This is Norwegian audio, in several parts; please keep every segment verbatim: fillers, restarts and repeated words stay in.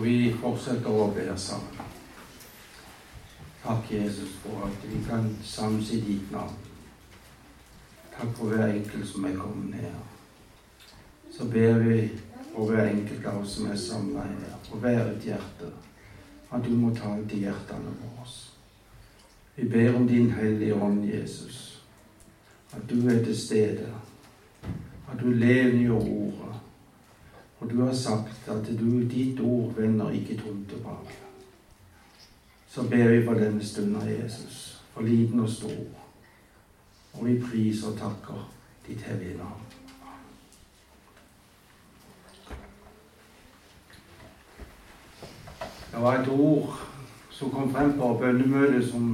Og vi fortsetter å be sammen. Takk, Jesus, for at vi kan samles i ditt navn. Takk for hver enkelt som er kommet her. Så ber vi for hver enkelt av oss som er samlet her, for hver et hjerte, at du må ta til hjertene våre. Vi ber om din hellige ånd, Jesus, at du er til stede, at du levngjør ordet, og du har sagt at du, ditt ord vender ikke tomt tilbake. Så ber vi for denne stunden, Jesus, for liten og stor, og vi priser og takker ditt hellige navn. Det var et ord som kom frem på bønnemøtet som,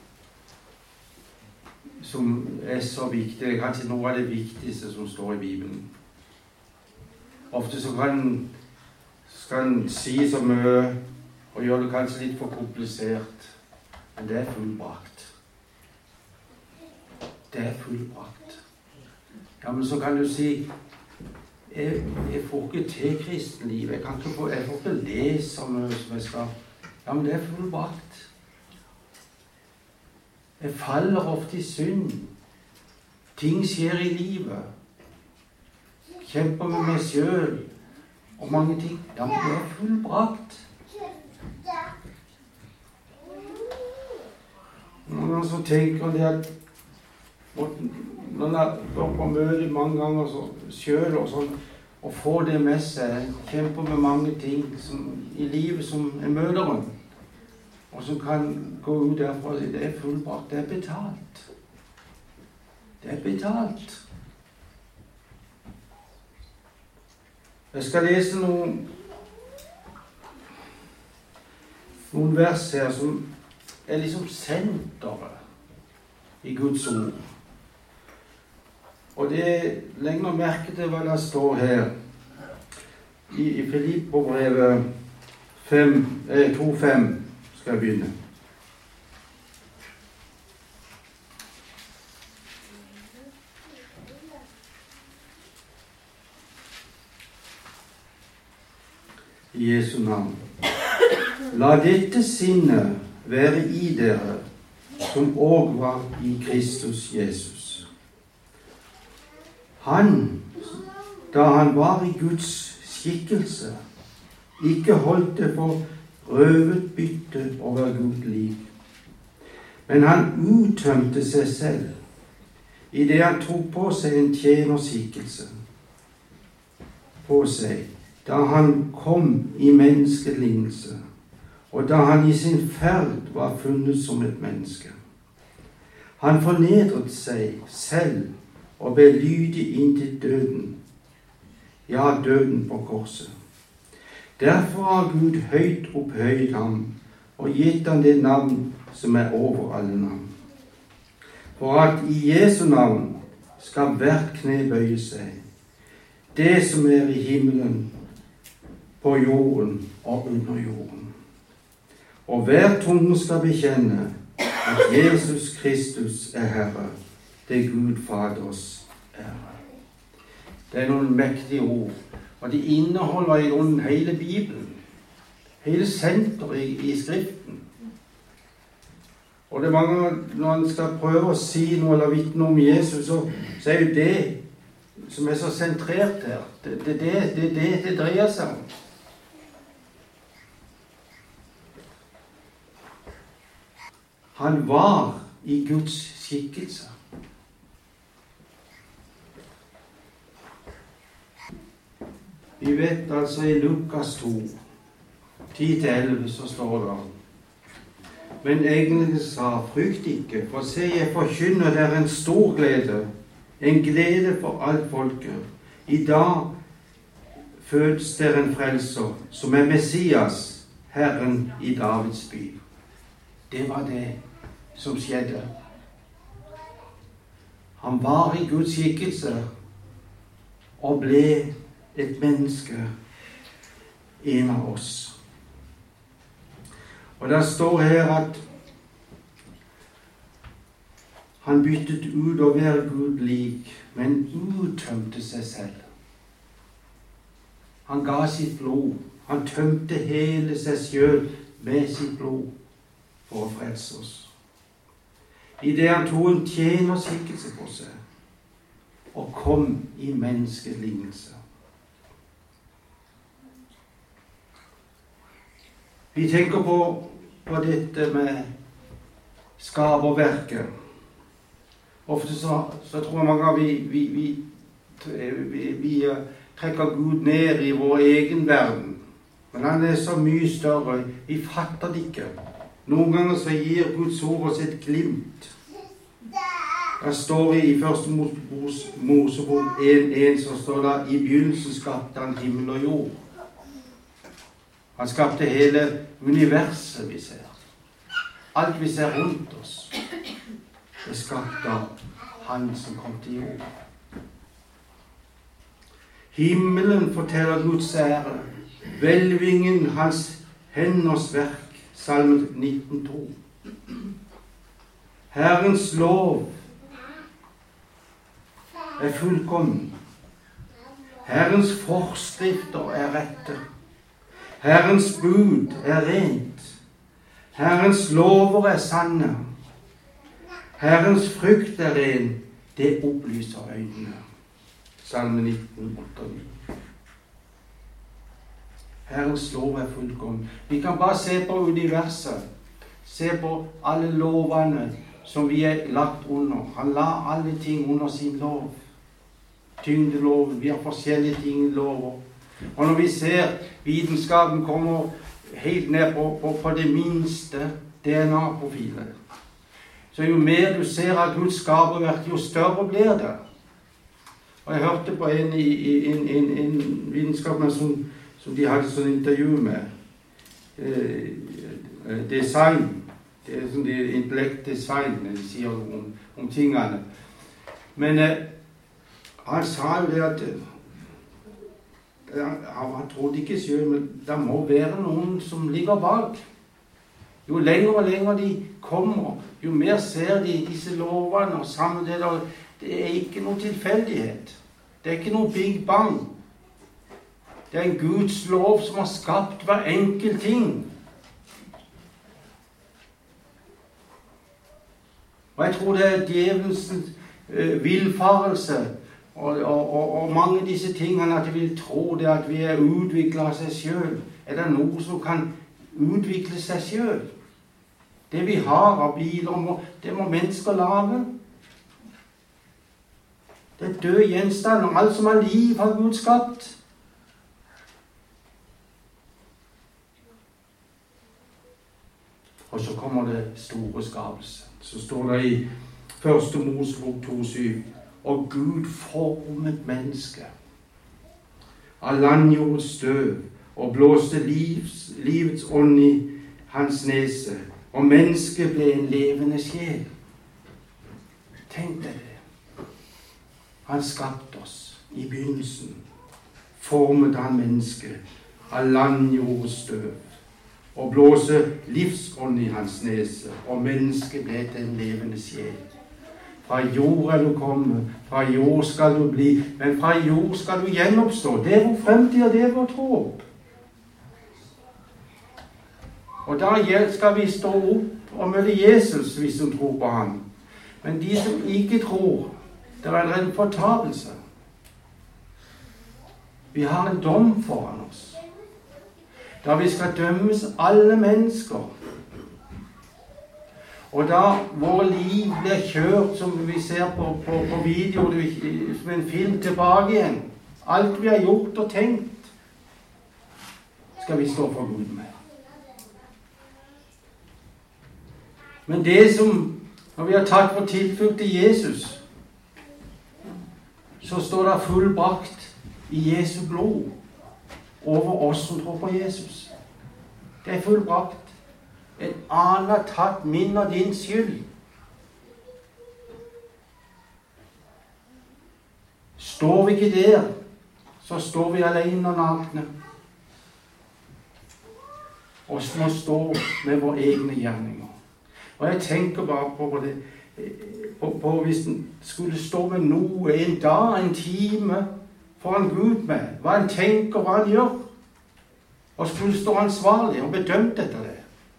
som er så viktig. Det er kanskje noe av det viktigste som står i Bibelen. Ofte så kan, skal en si så mye og gjøre det kanskje litt for komplisert, men det er fullbrakt. Det er fullbrakt. Ja, men så kan du si, jeg, jeg får ikke til kristenliv, jeg, kan ikke få, jeg får ikke lese så mye som jeg skal. Ja, men det er fullbrakt. Jeg faller ofte i synd. Ting skjer i livet. Kjemper med meg selv og mange ting. Ja, men det er fullbrakt. Noen som tenker det at når jeg går på møte mange ganger så, selv og sånn, og får det med seg, kjemper med mange ting som, i livet som en møter om, og som kan gå ut derfra og si det er fullbrakt, det er betalt. Det er betalt. Jeg skal lese noen, noen vers her som er liksom senteret i Guds ord. Og det legger merke til hva det står her i, i Filipperbrevet to fem skal jeg begynne. I Jesu navn. La dette sinnet være i dere, som også var i Kristus Jesus. Han, da han var i Guds skikkelse, ikke holdt det for røvet bytte å være Gud lik. Men han uttømte seg selv, i det han tok på seg en tjenerskikkelse på seg, da han kom i menneskelignelse, og da han i sin ferd var funnet som et menneske. Han fornedret seg selv og ble lydig inntil døden, ja, døden på korset. Derfor har Gud høyt opphøyet ham og gitt ham det navn som er over alle navn. For at i Jesu navn skal hvert kne bøye seg, det som er i himmelen, på jorden og under jorden. Og hver tunge skal bekjenne at Jesus Kristus er Herre, det Gud Faders ære. Det er noen mektige ord, og de inneholder i noen hele Bibelen, hele senteret i, i Skriften. Og det er mange, når en skal prøve å si noe eller vitne om Jesus, så, så er jo det som er så sentrert her. Det er det det, det, det, det dreier seg om. Han var i Guds skikkelse. Vi vet altså i Lukas to, ti til elleve, så står det: Men engelen sa, frykt ikke, for se, jeg forkynner dere en stor glede, en glede for alt folket. I dag fødes dere en frelser, som er Messias, Herren i Davids by. Det var det som skjedde. Han var i Guds skikkelse og ble et menneske, en av oss. Og det står her at han byttet ut å være Gud lik, men uttømte seg selv. Han ga sitt blod. Han tømte hele seg selv med sitt blod for å frelse oss. I det han tog en tjenerskikkelse på seg og kom i menneskets lignelse. Vi tenker på, på dette med skaperverket. Ofte så, så tror jeg mange av vi, vi, vi, vi, vi trekker Gud ned i vår egen verden. Men han er så mye større. Vi fatter det ikke. Noen ganger så gir Guds ord oss et glimt. Der står vi i første Mosebok en en, så står det i begynnelsen skapte han himmel og jord. Han skapte hele universet vi ser. Alt vi ser rundt oss. Det skapte han som kom til jord. Himmelen forteller Guds ære. Hvelvingen hans henders verk. Salme nitten to. Herrens lov er fullkommen. Herrens forskrifter er rette. Herrens bud er rent. Herrens lover er sanne. Herrens frykt er ren. Det opplyser øynene. Salme nitten, åtte og ni. Herrens lov er fullkommen. Vi kan bare se på universet. Se på alle lovene som vi er lagt under. Han la alle ting under sin lov. Tyngdeloven. Vi har forskjellige ting i lover. Og når vi ser vitenskapen kommer helt ned på, på, på det minste D N A-profilet, så jo mer du ser av Guds skaperverk, jo større blir det. Og jeg hørte på en, en, en, en vitenskapsmann som som de hadde sånn intervju med. Eh, design. Det er sånn de intellekt design, de sier om, om tingene. Men eh, han sa jo det at eh, han trodde ikke selv, men det må være noen som ligger bak. Jo lenger og lenger de kommer, jo mer ser de disse lovene og sammen det der. Det er ikke noe tilfeldighet. Det er ikke noe Big Bang. Det er en Guds lov som har skapt hver enkelt ting. Og jeg tror det er djevelens uh, villfarelse og, og, og, og mange av disse tingene at vi vil tro det at vi er utviklet av seg selv. Er det noe som kan utvikle seg selv? Det vi har av biler, det må mennesker lage. Det er død gjenstand, og alt som er liv har Gud skapt. Og så kommer det store skapelse. Så står det i første Mosebok to syv. Og Gud formet mennesket av landjordens støv og blåste livs, livets ånd i hans nese. Og mennesket ble en levende sjel. Tenk deg det. Han skapte oss i begynnelsen. Formet han mennesket av landjordens støv. Og blåse livsånd i hans nese, og mennesket ble til en levende sjel. Fra jord er du kommet, fra jord skal du bli, men fra jord skal du gjenoppstå. Det er vår fremtid, og det er vår håp. Og da skal vi stå opp og møte Jesus hvis du tror på ham. Men de som ikke tror, det er en fortapelse. Vi har en dom foran oss. Da vi skal dømmes alle mennesker. Og da våre liv blir kjørt, som vi ser på, på, på video, som en film tilbake igjen. Alt vi har gjort og tenkt, skal vi stå for Gud med. Men det som, når vi har tatt vår tilflukt til Jesus, så står det fullbrakt i Jesu blod over oss som tror på Jesus. Det er fullbrakt. En annen har tatt min og din skyld. Står vi ikke der, så står vi alene og nakne. Og må stå med våre egne gjerninger. Og jeg tenker bare på det, på, på hvis den skulle stå med noe en dag, en time, får han Gud med? Hva han tenker, hva han gjør? Og skulle stå ansvarlig og bedømt etter det.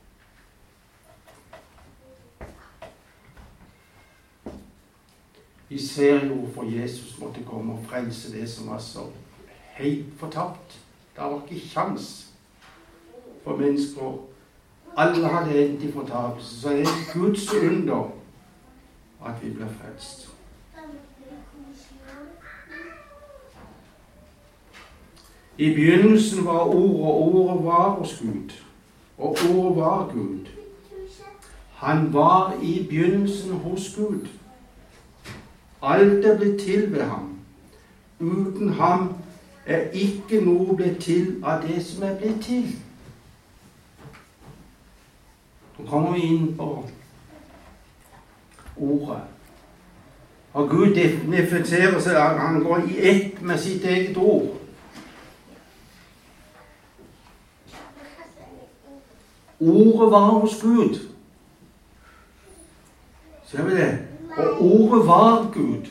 Vi ser jo hvorfor Jesus måtte komme og frelse det som var så helt fortapt. Det var ikke sjans for mennesker. Alle hadde endt i fortapelse, så det er Guds under at vi ble frelst. I begynnelsen var ordet, og ordet var hos Gud, og ordet var Gud. Han var i begynnelsen hos Gud. Alt er blitt til ved ham. Uten ham er ikke noe blitt til av det som er blitt til. Nå kommer vi inn på ordet. Og Gud definerer seg, han går i ett med sitt eget ord. Ordet var hos Gud. Ser vi det? Og ordet var Gud.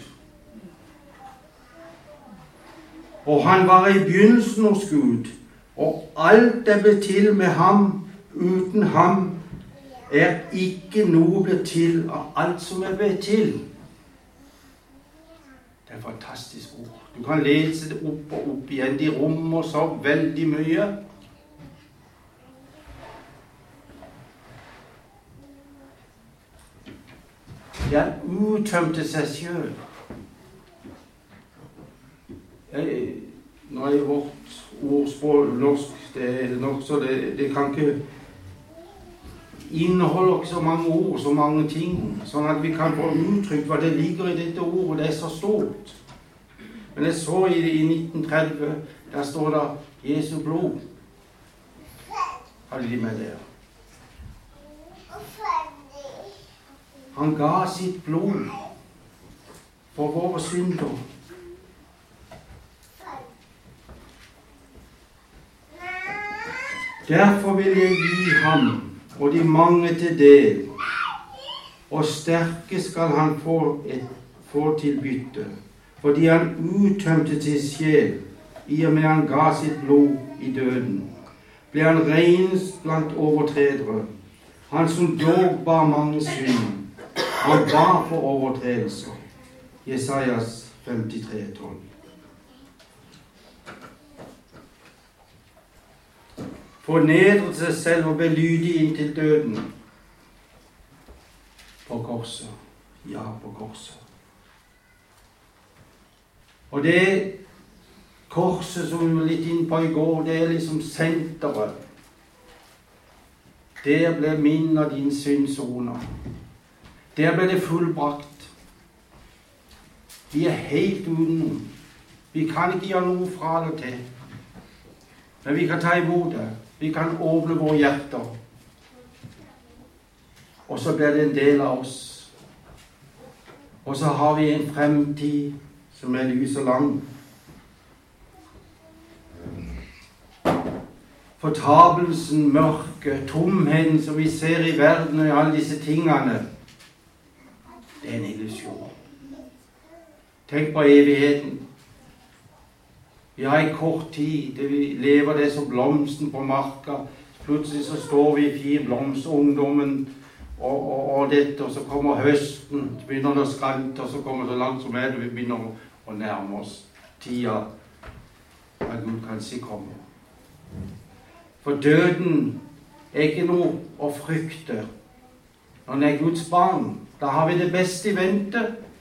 Og han var i begynnelsen hos Gud. Og alt er blitt til med ham. Uten ham er ikke noe blitt til av alt som er blitt til. Det er et fantastisk ord. Du kan lese det opp og opp igjen. De rommer så veldig mye. Han uttømte seg selv. Nå er vårt ordspråk norsk, det er nok, så det, det kan ikke inneholde ikke så mange ord, så mange ting, sånn at vi kan få uttrykt hva det ligger i dette ordet, det er så stort. Men jeg så i, i nitten tretti, der står det Jesu blod. Hadde de med der. Han ga sitt blod for våre synder. Derfor vil jeg gi ham og de mange til del, og sterke skal han få, et, få til bytte, fordi han uttømte til sjel, i og med han ga sitt blod i døden. Ble han renest blant overtredere, han som dog bar mange synd. Han bar for overtredelser. Jesajas femtitre tolv. Fornedret seg selv og ble lydig inntil døden. På korset. Ja, på korset. Og det korset som vi var litt inn på i går, det er liksom senteret. Der ble min og din syndsoner. Der ble det fullbrakt. Vi er helt uten. Vi kan ikke gjøre noe fra det til. Men vi kan ta imot det. Vi kan åpne våre hjerter. Og så blir det en del av oss. Og så har vi en fremtid som er lys og lang. Fortapelsen, mørke, tomheten som vi ser i verden og i alle disse tingene, det er en illusjon. Tenk på evigheten. Vi har en kort tid, det vi lever det som blomsten på marka. Plutselig så står vi i fin blomst, ungdommen og, og, og dette, og så kommer høsten, så begynner det å skrante, og så kommer det så langt som er det, vi begynner å nærme oss tida at Gud kanskje kommer. For døden er ikke noe å frykte. Når han er Guds barn, da har vi det beste i vente.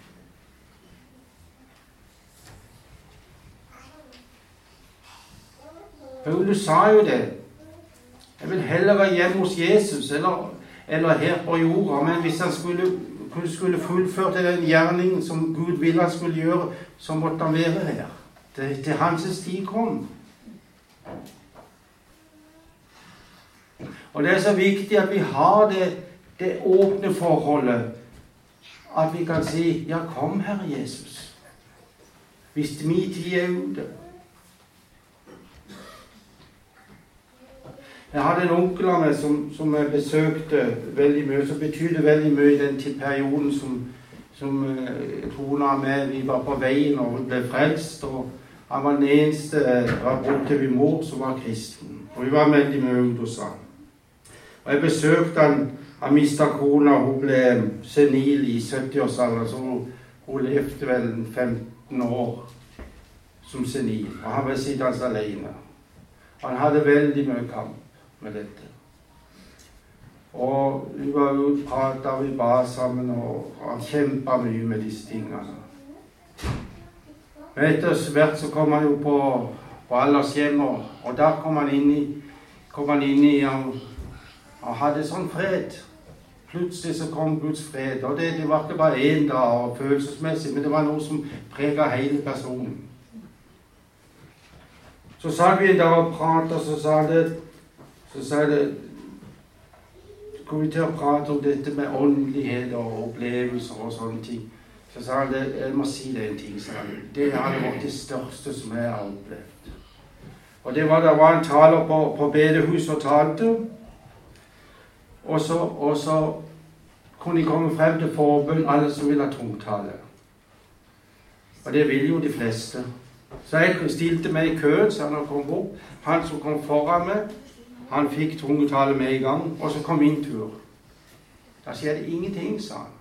Paulus sa jo det. Jeg vil heller være hjemme hos Jesus, eller, eller her på jorda, men hvis han skulle, skulle fullført den gjerningen som Gud ville han skulle gjøre, så måtte han være her. Til, til hans tid kom. Og det er så viktig at vi har det, det åpne forholdet, at vi kan si, ja, kom Herre Jesus, hvis min tid er ute. Jeg hadde en onkel av meg som, som jeg besøkte veldig mye, som betydde veldig mye i den til perioden som, som uh, Tona og meg, vi var på veien og ble frelst, og Han var den eneste av bror til min mor som var kristen. Og vi var veldig mye ute hos han. Og jeg besøkte han. Han mistet kona, hun ble senil i sytti-årsalderen, så hun, hun levde vel femten år som senil. Og han var sittende alene. Han hadde veldig mye kamp med dette. Og vi var ute, pratet, vi ba sammen, og han kjempet mye med disse tingene. Men etter hvert så kom han jo på, på aldershjem, og, og der kom han inn i, kom han inn i han, han hadde sånn fred. Plutselig så kom Guds fred, og det, det var ikke bare en dag og følelsesmessig, men det var noe som preget hele personen. Så sa vi en dag og pratet, så sa det, så sa det, kom vi til å prate om dette med åndelighet og opplevelser og sånne ting. Så sa han det, jeg må si det en ting, sa han. Det hadde vært det største som jeg har opplevd. Og det var, det var en taler på, på bedehus og talte, og så, og så kunne de komme frem til forbønn, alle som ville ha tungtale. Og det ville jo de fleste. Så jeg stilte meg i køen, så han kom opp. Han som kom foran meg, han fikk tungtale med i gang, og så kom min tur. Da sier det ingenting, sa han.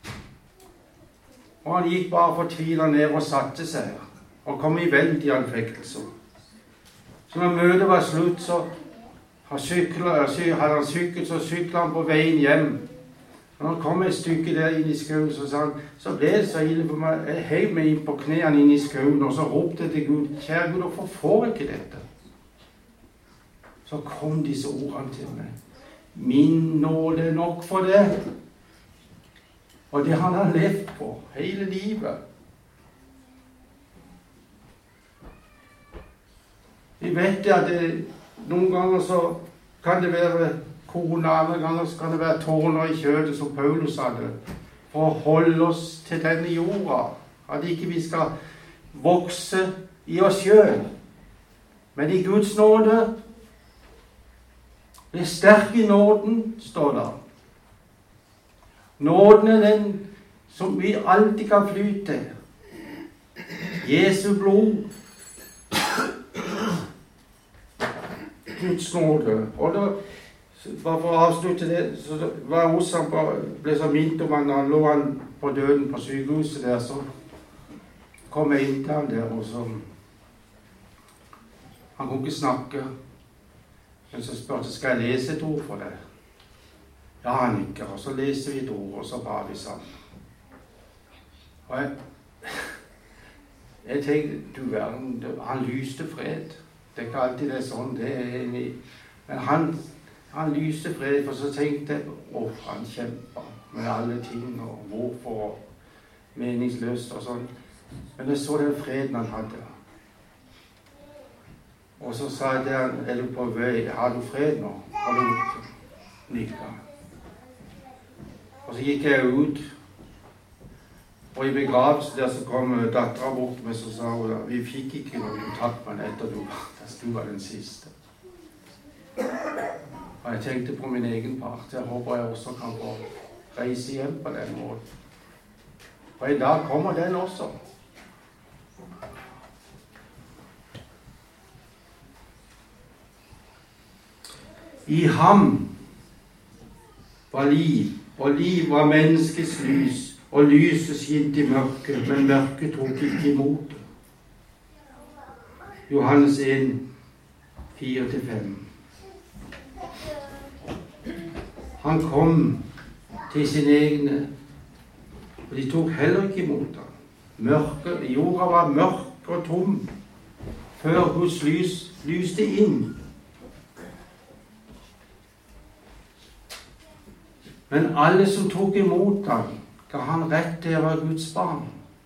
Og han gikk bare fortvilet ned og satte seg, og kom i veldig anfektelse. Så når møtet var slutt, så hadde han syklet, så syklet han på veien hjem. Og når han kom et stykke der inn i skauen, så sa han, så ble det så ille for meg. Jeg heiv meg inn på knærne inn i skauen, og så ropte jeg til Gud, kjære Gud, hvorfor får jeg ikke dette? Så kom disse ordene til meg. Min nåde er nok for det. Og det han har levd på hele livet. Vi vet at det, noen ganger så kan det være kone, andre ganger så kan det være tårner i kjødet, som Paulus hadde, for å holde oss til denne jorda. At ikke vi skal vokse i oss selv. Men i Guds nåde, det er sterk i nåden, står der. Nåden er den som vi alltid kan fly til. Jesu blod. Guds nåde. Og da, bare for å avslutte det, så var jeg hos han, ble så minnet om han, han lå han på døden på sykehuset der, så kom jeg inn til han der, og så, han kunne ikke snakke, men så spurte jeg, skal jeg lese et ord for deg? Ja, han nikker, og så leser vi et ord, og så ba vi sammen. Og jeg, jeg tenkte, du verden, han lyste fred. Det er ikke alltid det er sånn, det er enig. Men han, han lyste fred, for så tenkte jeg, åh, han kjemper med alle ting, og hvorfor, og meningsløst og sånn. Men jeg så den freden han hadde. Og så sa jeg til han, er du på vei, har du fred nå? Har du nikket? Og så gikk jeg ut, og i begravelse der så kom datteren bort med, så sa hun, vi fikk ikke noe kontakt med henne etter du var, du var den siste. Og jeg tenkte på min egen part, jeg håper jeg også kan få reise hjem på den måten. Og en dag kommer den også. I ham var liv, og liv var menneskets lys, og lyset skint i mørket, men mørket tok ikke imot det. Johannes en, fire til fem. Han kom til sine egne, og de tok heller ikke imot ham. Mørket, jorda var mørk og tom, før Guds lys lyste inn. Men alle som tok imot ham, ga han rett til å være Guds barn.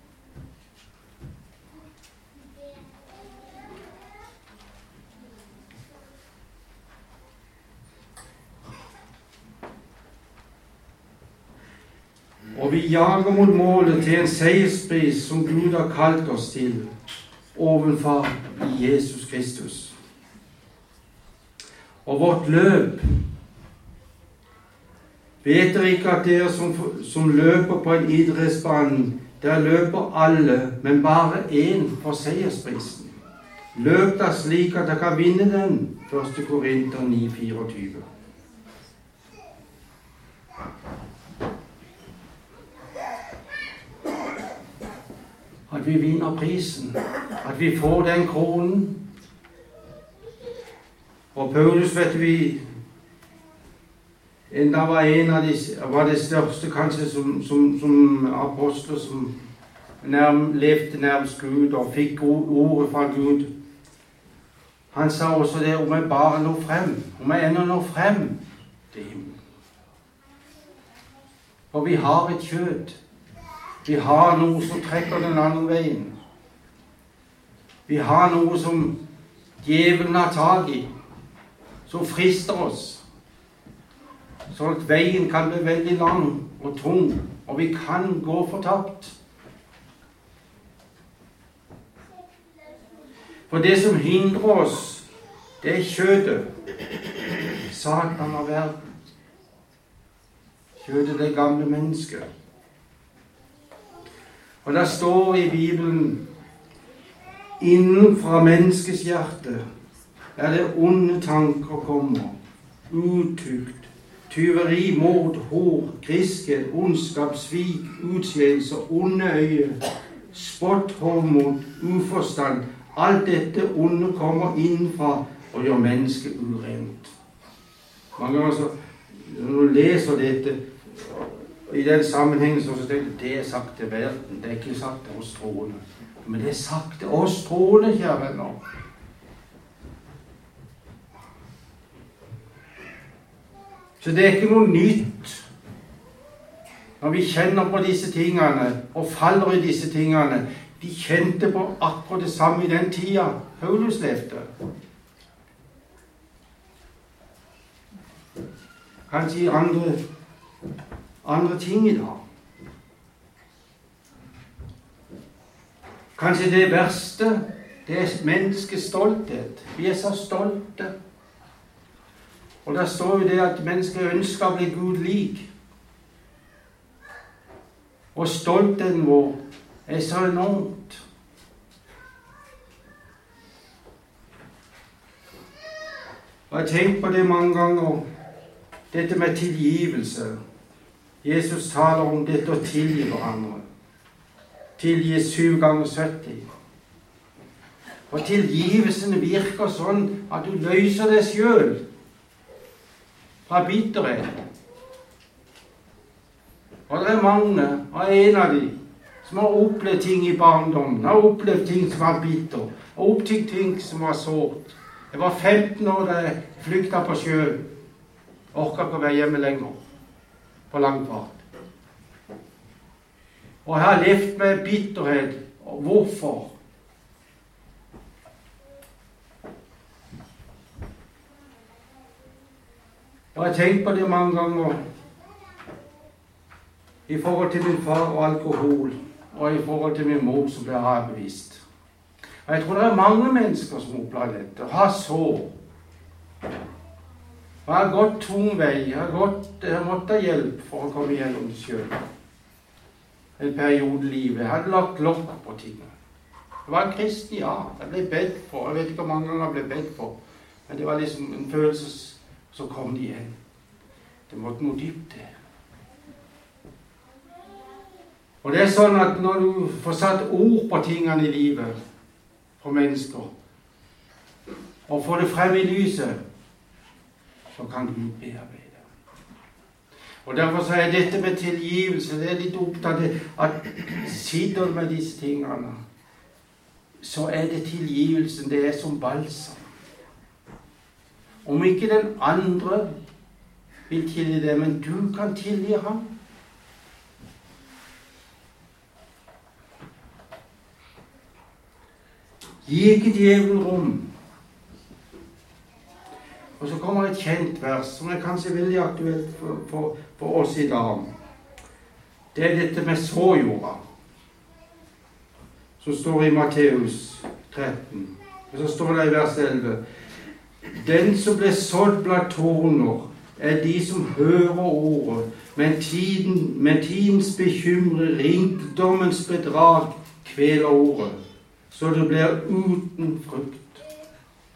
Og vi jager mot målet til en seierspris som Gud har kalt oss til ovenfor i Jesus Kristus. Og vårt løp, vet dere ikke at dere som, som løper på en idrettsbane, der løper alle, men bare én får seiersprisen? Løp da slik at dere kan vinne den. Første Korinter ni fireogtyve. At vi vinner prisen. At vi får den kronen. Og Paulus, vet vi, enda var en av de, var det største kanskje som, som, som apostler som nærm, levde nærmest Gud og fikk ordet fra Gud. Han sa også det, om jeg bare når frem, om jeg enda når frem til himmelen. For vi har et kjøtt. Vi har noe som trekker den andre veien. Vi har noe som djevelen har tag i, som frister oss. Så at veien kan bli veldig lang og tung, og vi kan gå fortapt. For det som hindrer oss, det er kjødet. Satan av verden. Kjødet, det gamle mennesket. Og det står i Bibelen, innenfra menneskets hjerte er det onde tanker kommer, utukt, tyveri, mord, hor, griskhet, ondskap, svik, utskeielse, onde øye, spott, hovmod, uforstand. Alt dette onde kommer innenfra og gjør mennesket urent. Mange ganger så, når du leser dette, i den sammenhengen så tenker jeg, det er sagt til verden, det er ikke sagt til oss troende. Men det er sagt til oss troende, kjære venner. Så det er ikke noe nytt når vi kjenner på disse tingene og faller i disse tingene. De kjente på akkurat det samme i den tida Paulus levde. Kanskje i andre, andre ting i dag. Kanskje det verste, det er menneskets stolthet. Vi er så stolte. Og der står jo det at mennesket ønsker å bli Gud lik. Og stoltheten vår er så enormt. Og jeg tenker på det mange ganger, dette med tilgivelse. Jesus taler om dette å tilgi hverandre. Tilgi syv ganger sytti. Og tilgivelsen virker sånn at du løser deg selv fra bitterhet. Og det er mange, og en av de, som har opplevd ting i barndommen, har opplevd ting som var bitter, og opptygd ting som var sårt. Jeg var femten år da jeg flykta på sjøen. Orket ikke å være hjemme lenger, på lang fart. Og jeg har levd med bitterhet. Og hvorfor? Og jeg har tenkt på det mange ganger i forhold til min far og alkohol, og i forhold til min mor som ble avvist. Og jeg tror det er mange mennesker som opplever dette, og har sår. Og jeg har gått tung vei, jeg har, gått, jeg har måttet ha hjelp for å komme gjennom det selv. En periode i livet. Jeg hadde lagt lokk på tingene. Det var en kristen, ja. Jeg ble bedt for. Jeg vet ikke hvor mange ganger jeg ble bedt for. Men det var liksom en følelse som kom det igjen. Det måtte noe dypt til. Og det er sånn at når du får satt ord på tingene i livet, for mennesker, og får det frem i lyset, så kan Gud bearbeide. Og derfor så er dette med tilgivelse, det er litt opptatt at sitter med disse tingene, så er det tilgivelsen, det er som balsam. Om ikke den andre vil tilgi det, men du kan tilgi ham. Gi ikke djevelen rom. Og så kommer et kjent vers, som er kanskje veldig aktuelt for, for, for oss i dag. Det er dette med såjorda, som står i Matteus tretten. Og så står det i vers elleve. Den som ble sådd blant torner, er de som hører ordet, men, tiden, men tidens bekymre, rikdommens bedrag, kveler ordet, så det blir uten frukt.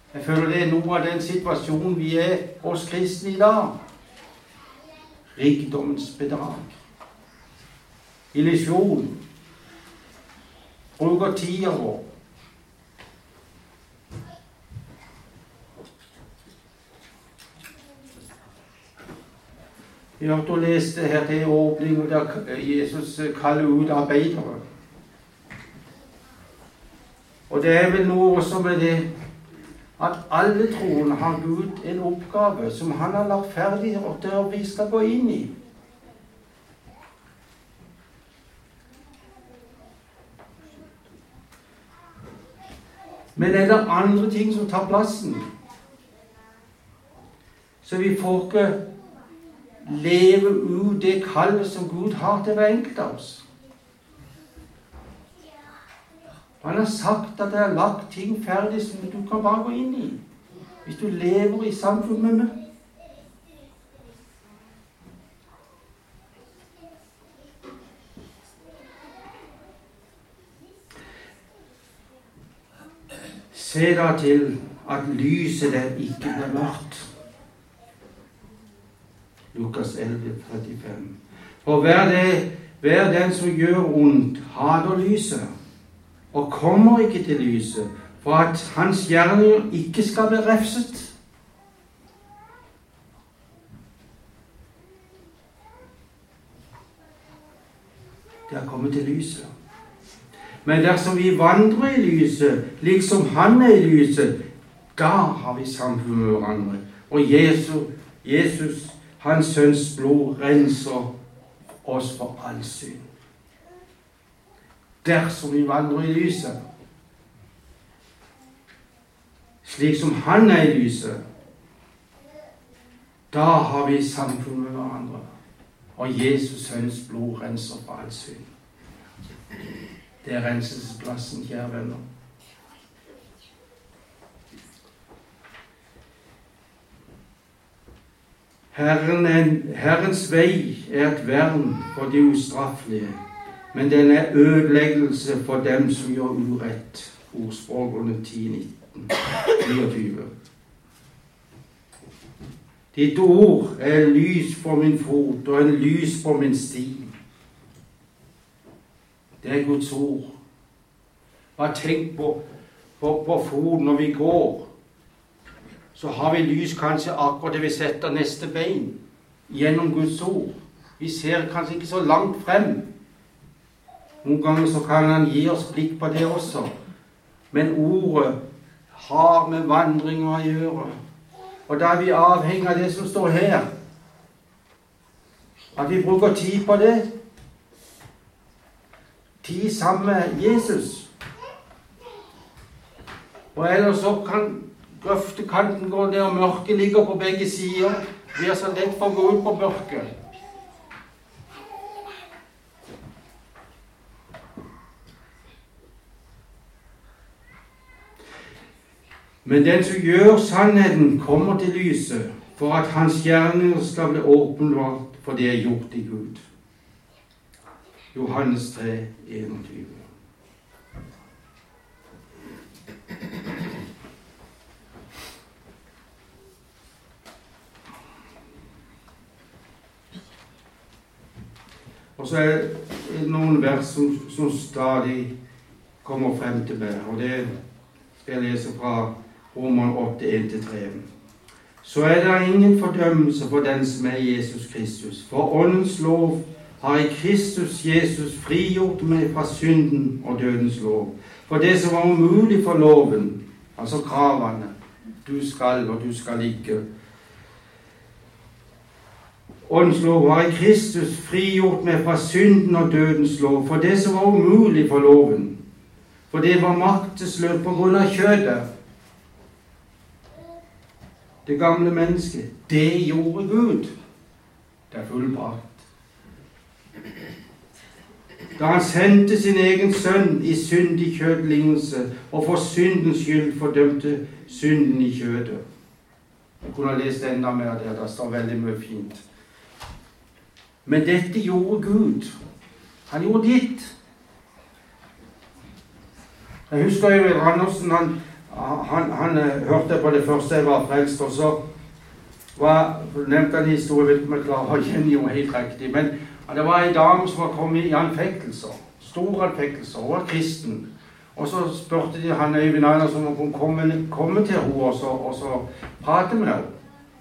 Jeg føler det er noe av den situasjonen vi er oss kristne i dag. Rikdommens bedrag. Illusjon. Bruker tida vår. Vi har hørt og lest det her til åpning, der Jesus kaller ut arbeidere. Og det er vel noe også med det at alle troende har Gud en oppgave som han har lagt ferdig, og der vi skal gå inn i. Men er det andre ting som tar plassen? Så vi får ikke leve ut det kallet som Gud har til hver enkelt av oss. Han har sagt at det er lagt ting ferdig som du kan bare gå inn i, hvis du lever i samfunn med meg. Se da til at lyset der ikke blir mørkt. Lukas elleve, trettifem. For hver, det, hver den som gjør ondt, hater lyset, og kommer ikke til lyset, for at hans gjerninger ikke skal bli refset. Det er kommet til lyset. Men dersom vi vandrer i lyset, liksom han er i lyset, da har vi samfunn med hverandre. Og Jesus, Jesus, hans sønns blod, renser oss for all synd. Dersom vi vandrer i lyset, slik som han er i lyset, da har vi samfunn med hverandre. Og Jesus sønns blod renser for all synd. Det er renselsesplassen, kjære venner. Herren er, Herrens vei er et vern for de ustraffelige, men den er ødeleggelse for dem som gjør urett. Ordspråkene ti, nitten, niogtyve. Ditt ord er lys for min fot og en lys på min sti. Det er Guds ord. Bare tenk på, på, på foten når vi går. Så har vi lys kanskje akkurat det vi setter neste bein gjennom Guds ord. Vi ser kanskje ikke så langt frem. Noen ganger så kan han gi oss blikk på det også. Men ordet har med vandringer å gjøre. Og da er vi avhengig av det som står her. At vi bruker tid på det. Tid sammen med Jesus. Og ellers så kan grøftekanten gå ned, og mørket ligger på begge sider. Vi er så lett for å gå ut på mørket. Men den som gjør sannheten, kommer til lyset, for at hans gjerninger skal bli åpenbart for det er gjort i Gud. Johannes tre, enogtyve. Og så er det noen vers som, som stadig kommer frem til meg, og det skal jeg lese fra Roman åtte, en til tre. Så er det ingen fordømmelse for den som er Jesus Kristus, for åndens lov har i Kristus Jesus frigjort meg fra synden og dødens lov. For det som var umulig for loven, altså kravene, du skal og du skal ikke. Åndens lov har i Kristus frigjort meg fra synden og dødens lov. For det som var umulig for loven, for det var maktesløst på grunn av kjødet. Det gamle mennesket, det gjorde Gud. Det er fullbrakt. Da han sendte sin egen sønn i syndig kjødlignelse, og for syndens skyld fordømte synden i kjødet. Jeg kunne ha lest enda mer der, det står veldig mye fint. Men dette gjorde Gud. Han gjorde ditt. Jeg husker jo Andersen, han, han, han hørte på det første jeg var frelst, og så var, nevnte han historie, vet ikke om jeg klarer å gjengi jo helt riktig, men det var en dame som var kommet i anfektelser, store anfektelser, hun var kristen. Og så spurte de han Øyvind Andersen om hun komme, komme til henne og så, og så prate med henne.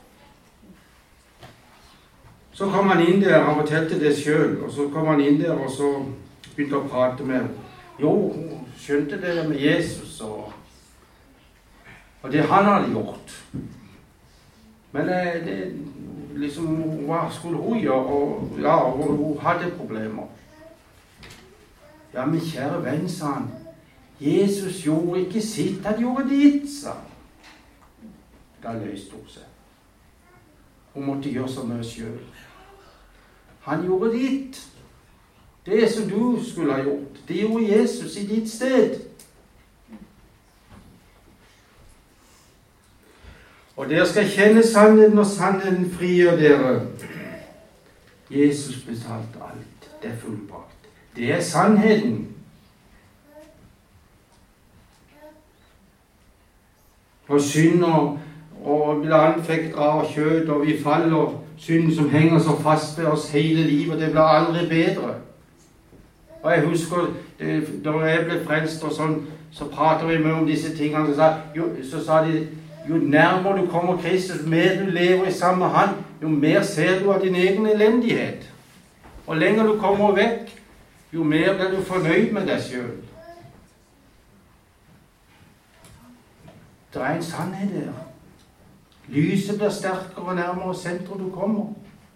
Så kom han inn der, han fortalte det selv, og så kom han inn der og så begynte å prate med henne. Jo, hun skjønte det med Jesus og, og det han hadde gjort. Men det, det liksom, hva skulle hun gjøre? Og, ja, hun, hun hadde problemer. Ja, men kjære venn, sa han, Jesus gjorde ikke sitt, han gjorde ditt, sa han. Da løste hun seg. Hun måtte gjøre som henne selv. Han gjorde ditt. Det som du skulle ha gjort, det gjorde Jesus i ditt sted. Og dere skal kjenne sannheten, og sannheten frigjør dere. Jesus betalte alt. Det er fullbrakt. Det er sannheten. Og synder, og blir anfektet av kjød, og vi faller, synden som henger så fast ved oss hele livet, det blir aldri bedre. Og jeg husker, det, da jeg ble frelst og sånn, så prater vi med om disse tingene, så sa, jo, så sa de, jo nærmere du kommer Kristus, mer du lever i sammen med han, jo mer ser du av din egen elendighet. Og lenger du kommer vekk, jo mer blir du fornøyd med deg selv. Det er en sannhet der. Lyset blir sterkere og nærmere sentrum du kommer.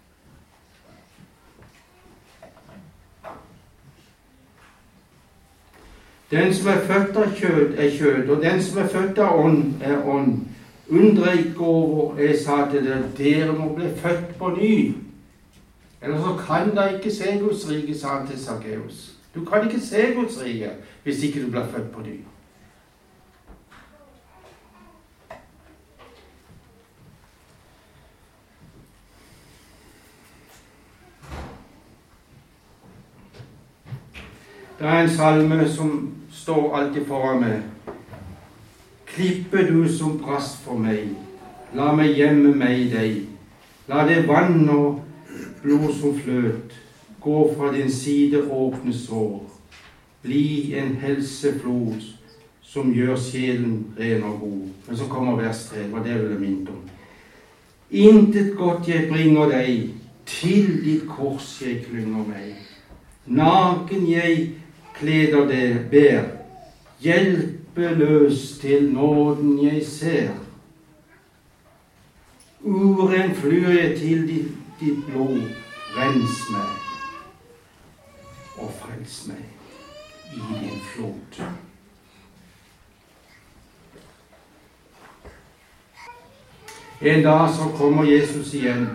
Den som er født av kjød, er kjød, og den som er født av ånd, er ånd. Undre ikke over, jeg sa til dere, dere må bli født på ny. Eller så kan dere ikke se Guds rike, sa han til Zacchaeus. Du kan ikke se Guds rike hvis ikke du blir født på ny. Det er en salme som står alltid foran meg. Klippe du som brast for meg, la meg gjemme meg i deg. La det vann og blod som fløt, gå fra din side åpne sår. Bli en helseflod som gjør sjelen ren og god. Men så kommer vers tre, hva det vil jeg minne om. Intet godt jeg bringer deg, til ditt kors jeg klynger meg. Naken jeg kleder det ber, hjelpeløs til nåden jeg ser. Uren flyr jeg til ditt, ditt blod, rens meg og frels meg i din flod. En dag så kommer Jesus igjen,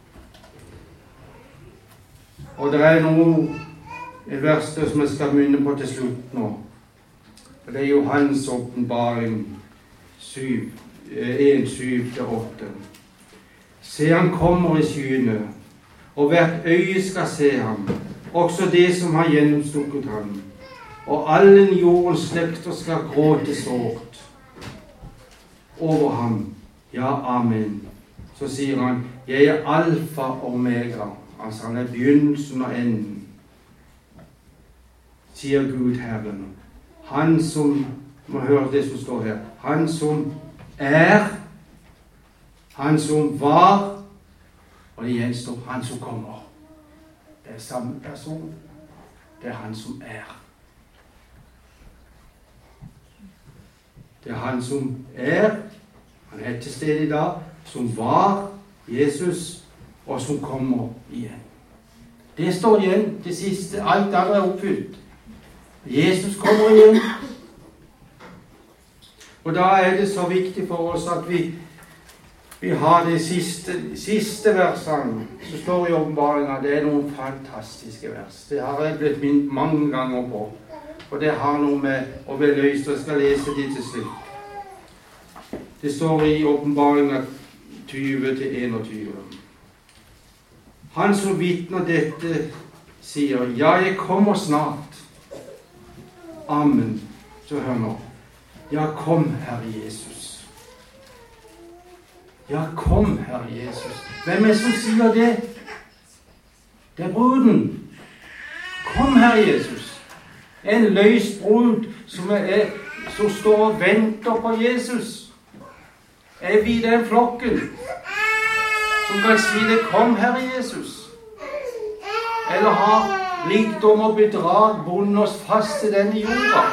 og det er noe det verste som jeg skal minne på til slutt nå. Det er Johans åpenbaring en syv til åtte. Se, han kommer i skyene, og hvert øye skal se ham, også det som har gjennomstukket ham. Og alle jordens slekter skal gråte sårt over ham. Ja, amen. Så sier han, jeg er alfa og omega. Altså han er begynnelsen og enden. Sier Gud Herren. Han som, må høre det som står her, han som er, han som var, og det gjenstår han som kommer. Det er samme person. Det er han som er. Det er han som er, han er til stede i dag, som var Jesus, og som kommer igjen. Det står igjen, det siste, alt andre er oppfylt. Jesus kommer igjen. Og da er det så viktig for oss at vi, vi har de siste, siste versene som står i åpenbaringen. Det er noen fantastiske vers. Det har jeg blitt minnet mange ganger på. Og det har noe med å bli løst, og jeg skal lese de til slutt. Det står i åpenbaringen tyve til enogtyve. Han som vitner dette sier, ja, jeg kommer snart. Amen. Så hør nå. Ja, kom, Herre Jesus. Ja, kom, Herre Jesus. Hvem er det som sier det? Det er bruden. Kom, Herre Jesus. En løs brud som, er, som står og venter på Jesus. Er vi den flokken som kan si det? Kom, Herre Jesus. Eller har rikdom og bedrag bundet oss fast til denne jorda?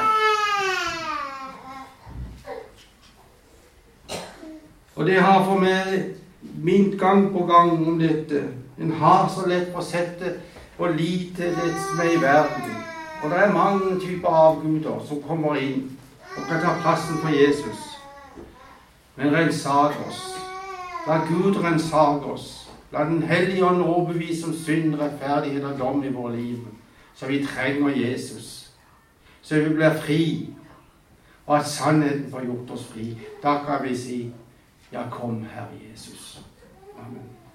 Og det har for meg minnet gang på gang om dette. En har så lett for å sette og lite det som er i verden. Og det er mange typer avguder som kommer inn og kan ta plassen for Jesus. Men rensag oss. La Gud rensage oss. La Den hellige ånd overbevise om synd, rettferdighet og dom i våre liv. Så vi trenger Jesus. Så vi blir fri. Og at sannheten får gjort oss fri. Da kan vi si, ja, kom, Herre Jesus. Amen.